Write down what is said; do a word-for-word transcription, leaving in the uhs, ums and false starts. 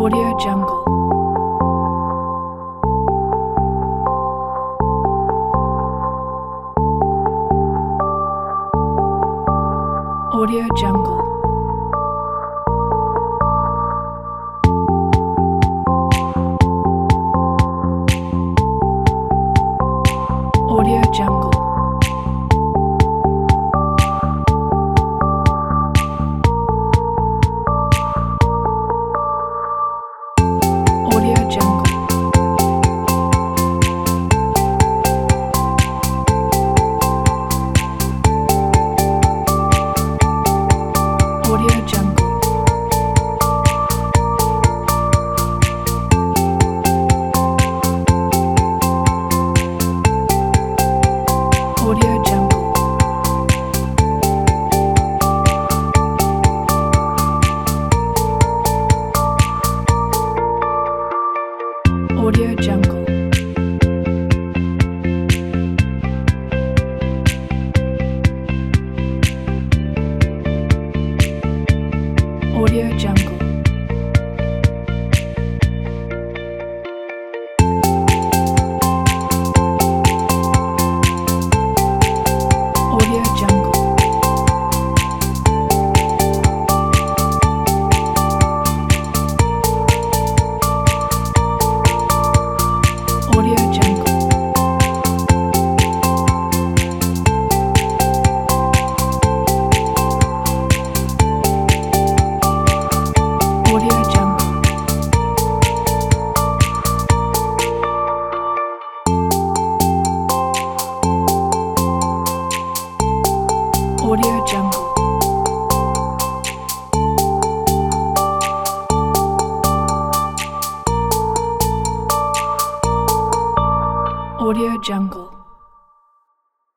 Audio Jungle. Audio Jungle. Audio Jungle. Audio Jungle. Audio Jungle. Audio Jungle. Audio Jungle. Audio Jungle. Audio Jungle. Audio Jungle. Audio Jungle. Audio Jungle. Audio Jungle.